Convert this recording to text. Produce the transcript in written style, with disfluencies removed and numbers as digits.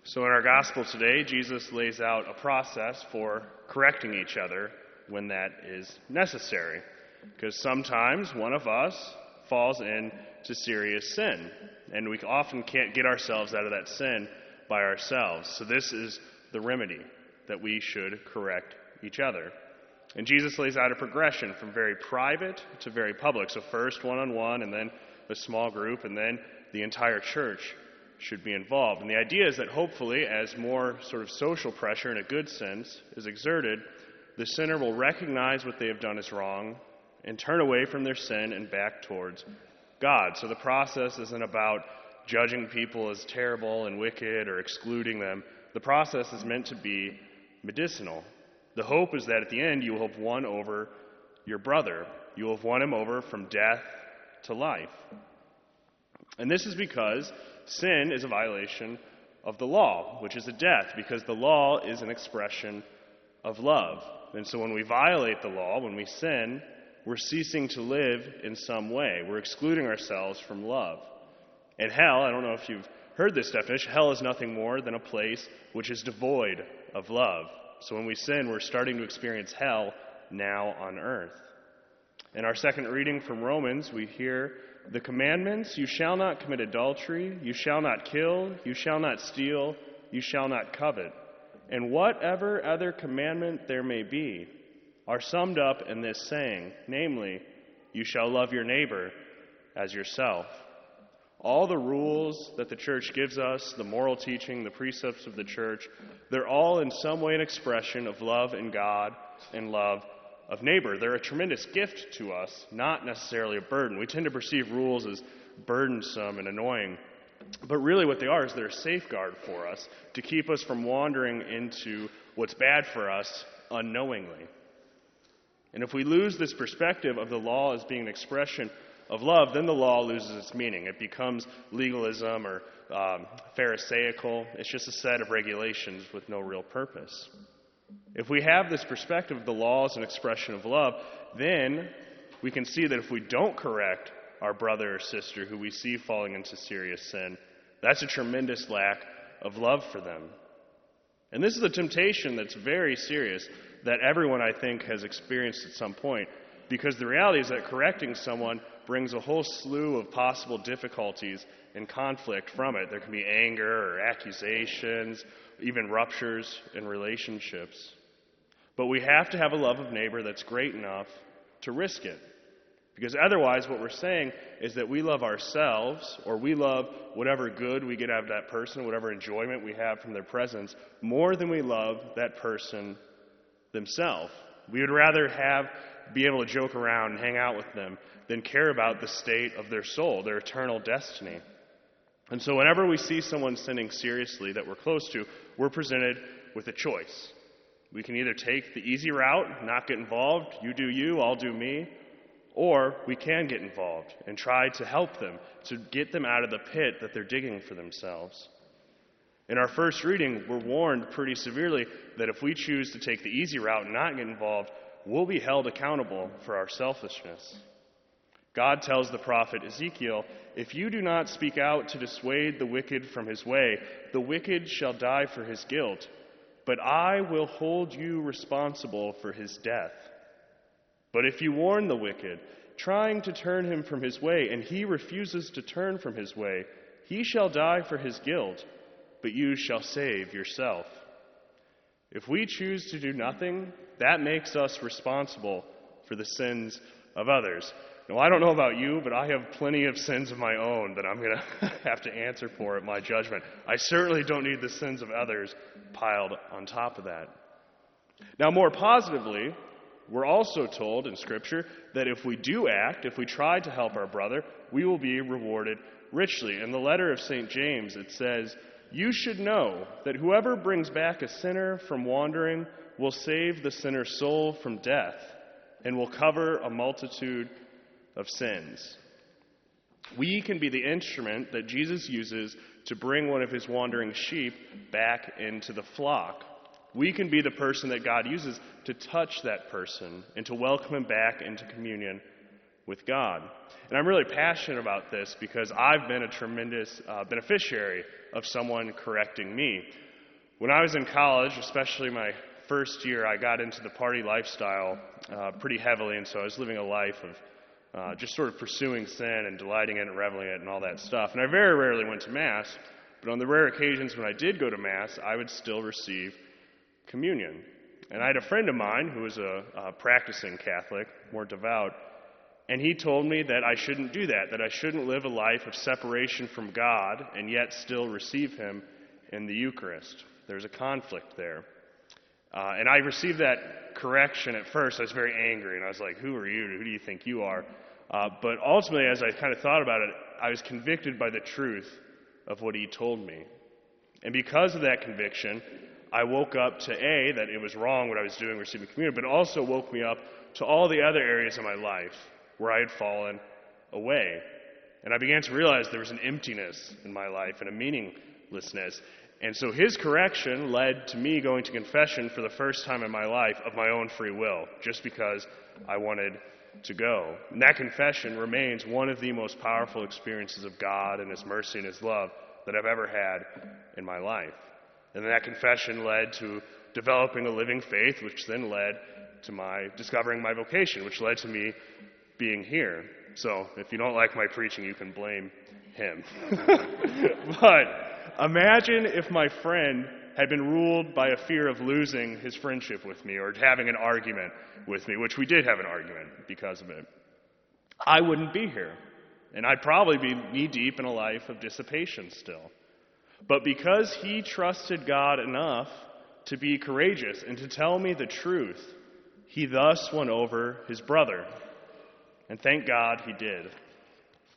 So in our gospel today, Jesus lays out a process for correcting each other when that is necessary. Because sometimes one of us falls into serious sin, and we often can't get ourselves out of that sin by ourselves. So this is the remedy, that we should correct each other. And Jesus lays out a progression from very private to very public. So first one-on-one, and then a small group, and then the entire church should be involved. And the idea is that hopefully, as more sort of social pressure in a good sense is exerted, the sinner will recognize what they have done is wrong and turn away from their sin and back towards God. So the process isn't about judging people as terrible and wicked or excluding them. The process is meant to be medicinal. The hope is that at the end you will have won over your brother. You will have won him over from death to life. And this is because sin is a violation of the law, which is a death, because the law is an expression of love. And so when we violate the law, when we sin, we're ceasing to live in some way. We're excluding ourselves from love. And hell, I don't know if you've heard this definition, hell is nothing more than a place which is devoid of love. So when we sin, we're starting to experience hell now on earth. In our second reading from Romans, we hear the commandments: you shall not commit adultery, you shall not kill, you shall not steal, you shall not covet, and whatever other commandment there may be are summed up in this saying, namely, you shall love your neighbor as yourself. All the rules that the church gives us, the moral teaching, the precepts of the church, they're all in some way an expression of love in God and love of neighbor. They're a tremendous gift to us, not necessarily a burden. We tend to perceive rules as burdensome and annoying, but really what they are is they're a safeguard for us to keep us from wandering into what's bad for us unknowingly. And if we lose this perspective of the law as being an expression of love, then the law loses its meaning. It becomes legalism or pharisaical. It's just a set of regulations with no real purpose. If we have this perspective of the law as an expression of love, then we can see that if we don't correct our brother or sister who we see falling into serious sin, that's a tremendous lack of love for them. And this is a temptation that's very serious that everyone, I think, has experienced at some point, because the reality is that correcting someone brings a whole slew of possible difficulties and conflict from it. There can be anger or accusations, even ruptures in relationships. But we have to have a love of neighbor that's great enough to risk it. Because otherwise what we're saying is that we love ourselves, or we love whatever good we get out of that person, whatever enjoyment we have from their presence, more than we love that person themselves. We would rather be able to joke around and hang out with them than care about the state of their soul, their eternal destiny. And so whenever we see someone sinning seriously that we're close to, we're presented with a choice. We can either take the easy route, not get involved, you do you, I'll do me, or we can get involved and try to help them, to get them out of the pit that they're digging for themselves. In our first reading, we're warned pretty severely that if we choose to take the easy route and not get involved, we'll be held accountable for our selfishness. God tells the prophet Ezekiel, if you do not speak out to dissuade the wicked from his way, the wicked shall die for his guilt, but I will hold you responsible for his death. But if you warn the wicked, trying to turn him from his way, and he refuses to turn from his way, he shall die for his guilt, but you shall save yourself. If we choose to do nothing, that makes us responsible for the sins of others. Now, I don't know about you, but I have plenty of sins of my own that I'm going to have to answer for at my judgment. I certainly don't need the sins of others piled on top of that. Now, more positively, we're also told in Scripture that if we do act, if we try to help our brother, we will be rewarded richly. In the letter of St. James, it says, you should know that whoever brings back a sinner from wandering will save the sinner's soul from death and will cover a multitude of sins. We can be the instrument that Jesus uses to bring one of his wandering sheep back into the flock. We can be the person that God uses to touch that person and to welcome him back into communion with God. And I'm really passionate about this because I've been a tremendous beneficiary of someone correcting me. When I was in college, especially my first year, I got into the party lifestyle pretty heavily, and so I was living a life of just sort of pursuing sin and delighting in it and reveling in it and all that stuff. And I very rarely went to Mass, but on the rare occasions when I did go to Mass, I would still receive communion. And I had a friend of mine who was a practicing Catholic, more devout, and he told me that I shouldn't do that I shouldn't live a life of separation from God and yet still receive Him in the Eucharist. There's a conflict there. And I received that correction at first. I was very angry, and I was like, who are you? Who do you think you are? But ultimately, as I kind of thought about it, I was convicted by the truth of what he told me. And because of that conviction, I woke up to that it was wrong what I was doing, receiving communion, but it also woke me up to all the other areas of my life where I had fallen away. And I began to realize there was an emptiness in my life and a meaninglessness. And so his correction led to me going to confession for the first time in my life of my own free will, just because I wanted to go. And that confession remains one of the most powerful experiences of God and His mercy and His love that I've ever had in my life. And that confession led to developing a living faith, which then led to my discovering my vocation, which led to me being here. So if you don't like my preaching, you can blame him. But imagine if my friend had been ruled by a fear of losing his friendship with me or having an argument with me, which we did have an argument because of it. I wouldn't be here. And I'd probably be knee-deep in a life of dissipation still. But because he trusted God enough to be courageous and to tell me the truth, he thus won over his brother. And thank God he did.